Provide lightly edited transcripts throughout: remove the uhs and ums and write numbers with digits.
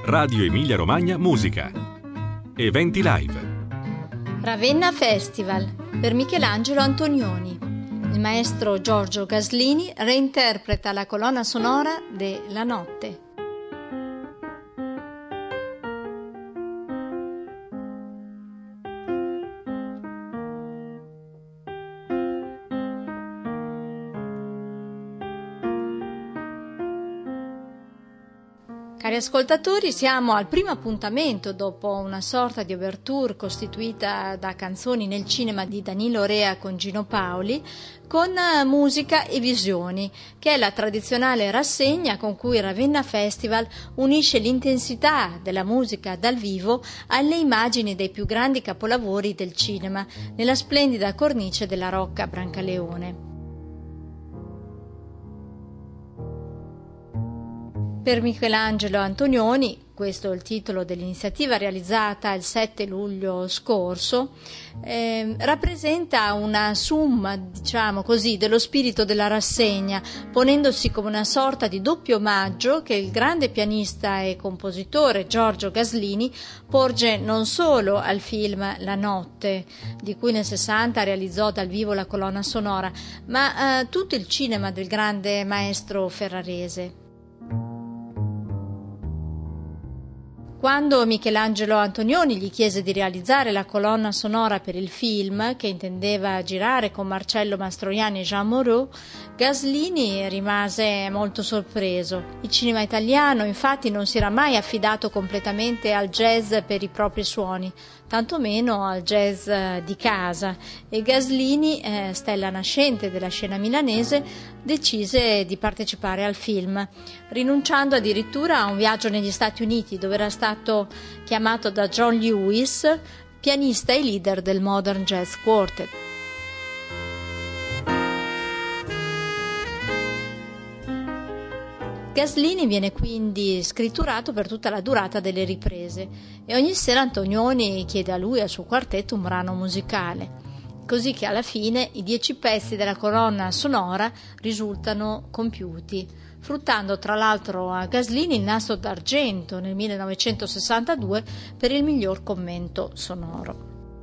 Radio Emilia Romagna Musica. Eventi live. Ravenna Festival per Michelangelo Antonioni. Il maestro Giorgio Gaslini reinterpreta la colonna sonora de La notte. Cari ascoltatori, siamo al primo appuntamento dopo una sorta di ouverture costituita da canzoni nel cinema di Danilo Rea con Gino Paoli, con musica e visioni, che è la tradizionale rassegna con cui Ravenna Festival unisce l'intensità della musica dal vivo alle immagini dei più grandi capolavori del cinema, nella splendida cornice della Rocca Brancaleone. Per Michelangelo Antonioni, questo è il titolo dell'iniziativa realizzata il 7 luglio scorso, rappresenta una summa, diciamo così, dello spirito della rassegna, ponendosi come una sorta di doppio omaggio che il grande pianista e compositore Giorgio Gaslini porge non solo al film La notte, di cui nel 60 realizzò dal vivo la colonna sonora, ma a tutto il cinema del grande maestro ferrarese. Quando Michelangelo Antonioni gli chiese di realizzare la colonna sonora per il film, che intendeva girare con Marcello Mastroianni e Jean Moreau, Gaslini rimase molto sorpreso. Il cinema italiano, infatti, non si era mai affidato completamente al jazz per i propri suoni, tantomeno al jazz di casa, e Gaslini, stella nascente della scena milanese, decise di partecipare al film, rinunciando addirittura a un viaggio negli Stati Uniti, dove era stato chiamato da John Lewis, pianista e leader del Modern Jazz Quartet. Gaslini viene quindi scritturato per tutta la durata delle riprese e ogni sera Antonioni chiede a lui e al suo quartetto un brano musicale, così che alla fine i 10 pezzi della colonna sonora risultano compiuti, fruttando tra l'altro a Gaslini il Nastro d'Argento nel 1962 per il miglior commento sonoro.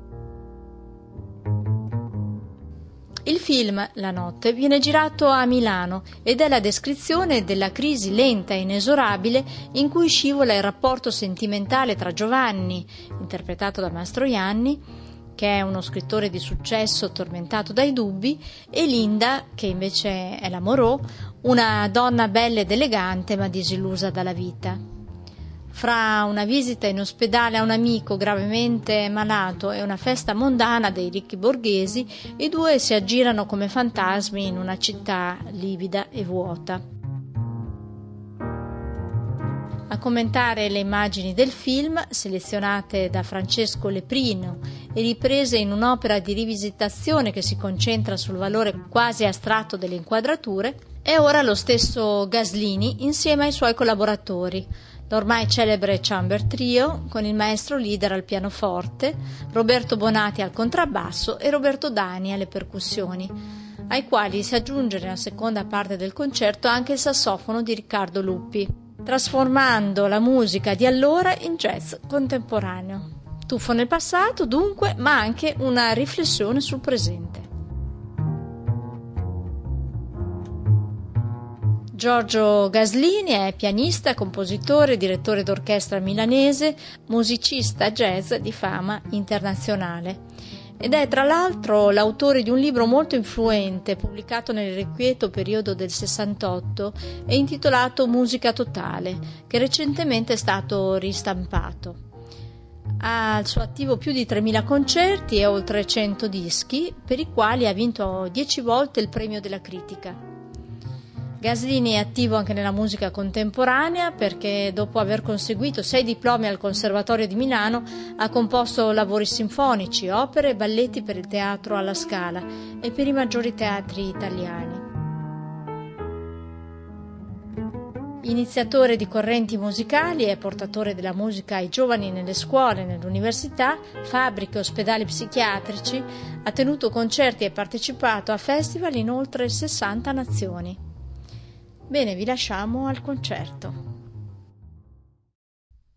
Il film La notte viene girato a Milano ed è la descrizione della crisi lenta e inesorabile in cui scivola il rapporto sentimentale tra Giovanni, interpretato da Mastroianni, che è uno scrittore di successo tormentato dai dubbi, e Linda, che invece è la Moreau, una donna bella ed elegante ma disillusa dalla vita. Fra una visita in ospedale a un amico gravemente malato e una festa mondana dei ricchi borghesi, i due si aggirano come fantasmi in una città livida e vuota. A commentare le immagini del film, selezionate da Francesco Leprino e riprese in un'opera di rivisitazione che si concentra sul valore quasi astratto delle inquadrature, è ora lo stesso Gaslini insieme ai suoi collaboratori, l'ormai celebre Chamber Trio con il maestro leader al pianoforte, Roberto Bonati al contrabbasso e Roberto Dani alle percussioni, ai quali si aggiunge nella seconda parte del concerto anche il sassofono di Riccardo Luppi, trasformando la musica di allora in jazz contemporaneo. Tuffo nel passato, dunque, ma anche una riflessione sul presente. Giorgio Gaslini è pianista, compositore, direttore d'orchestra milanese, musicista jazz di fama internazionale ed è tra l'altro l'autore di un libro molto influente pubblicato nell'irrequieto periodo del 68 e intitolato Musica Totale, che recentemente è stato ristampato. Ha al suo attivo più di 3.000 concerti e oltre 100 dischi, per i quali ha vinto 10 volte il premio della critica. Gaslini è attivo anche nella musica contemporanea perché dopo aver conseguito 6 diplomi al Conservatorio di Milano ha composto lavori sinfonici, opere e balletti per il teatro alla Scala e per i maggiori teatri italiani. Iniziatore di correnti musicali e portatore della musica ai giovani nelle scuole, nelle università, fabbriche e ospedali psichiatrici, ha tenuto concerti e partecipato a festival in oltre 60 nazioni. Bene, vi lasciamo al concerto.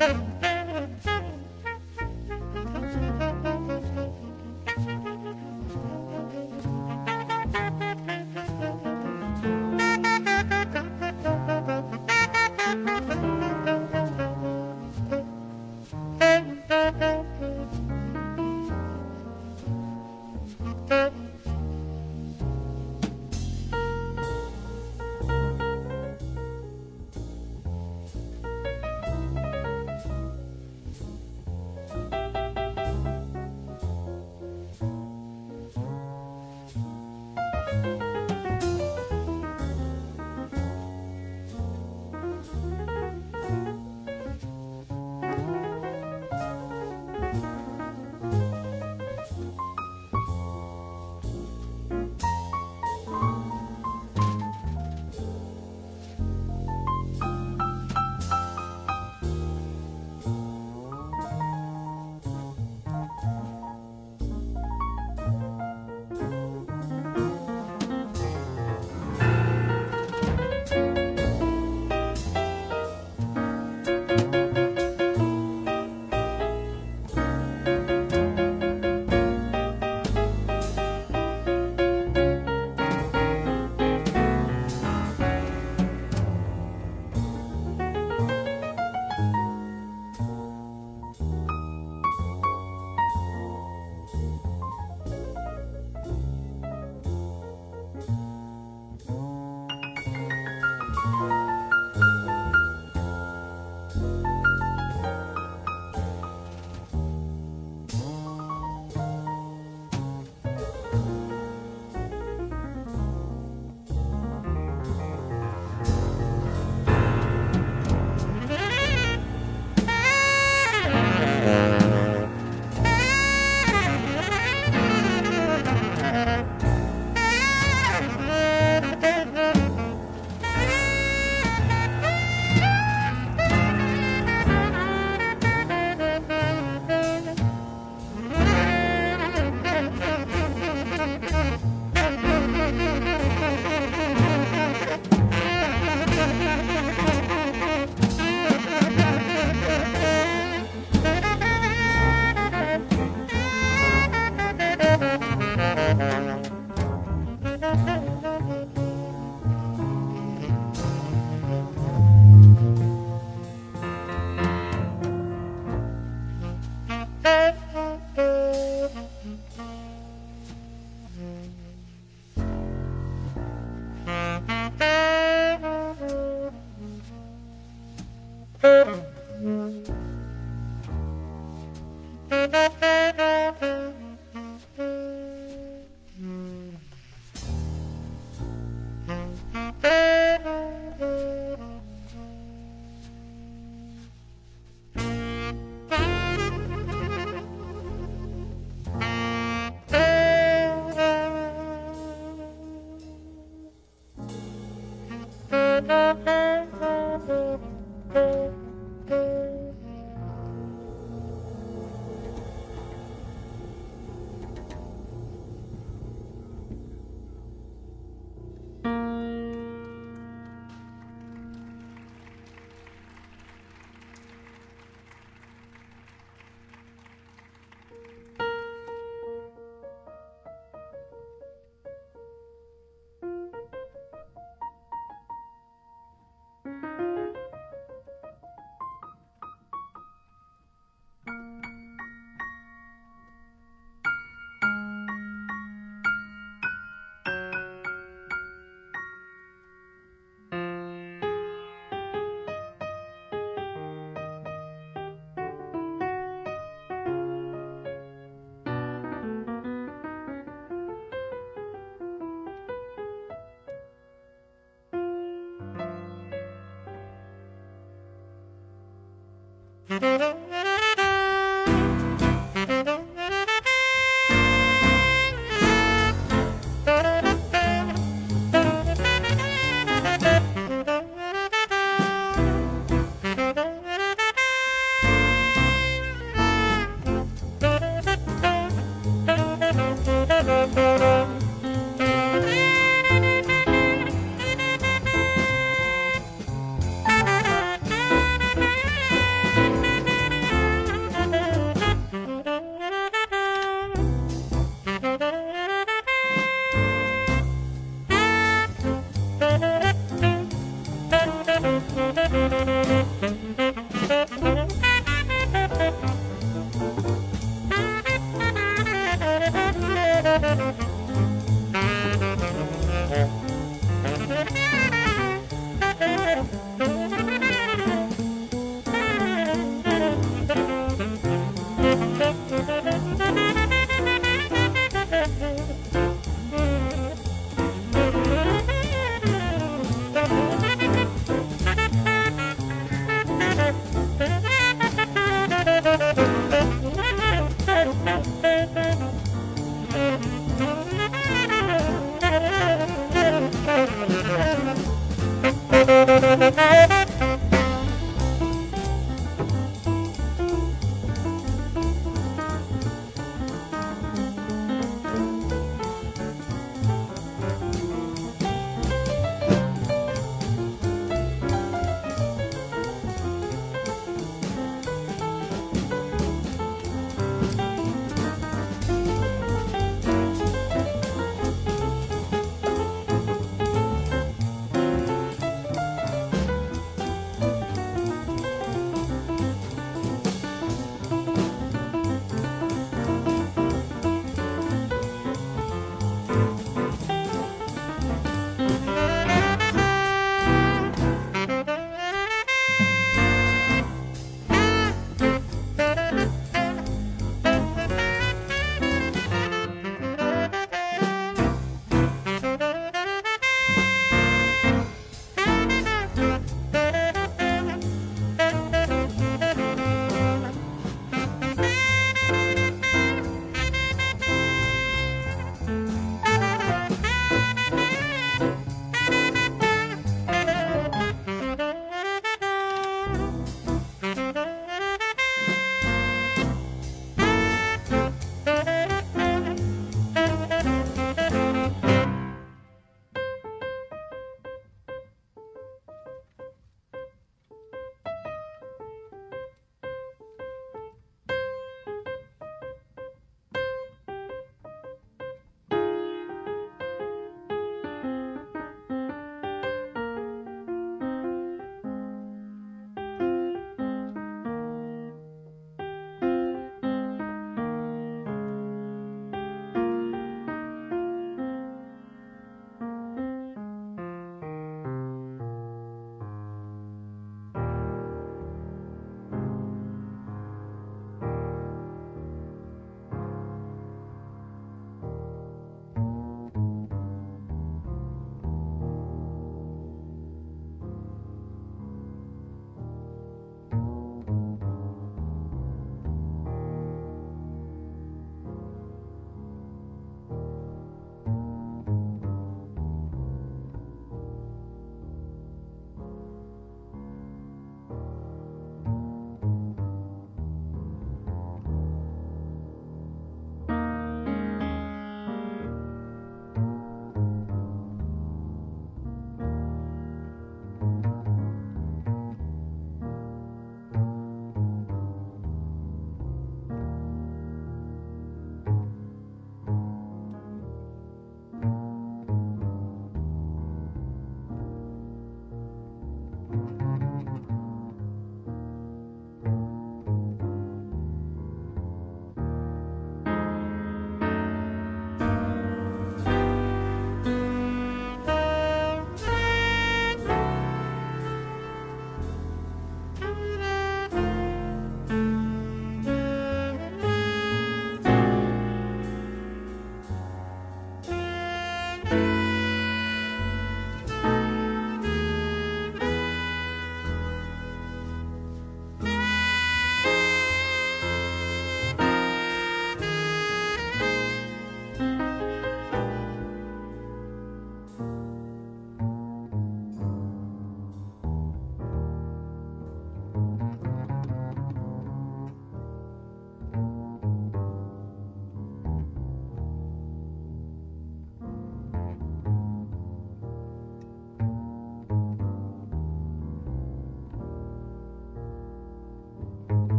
Thank you.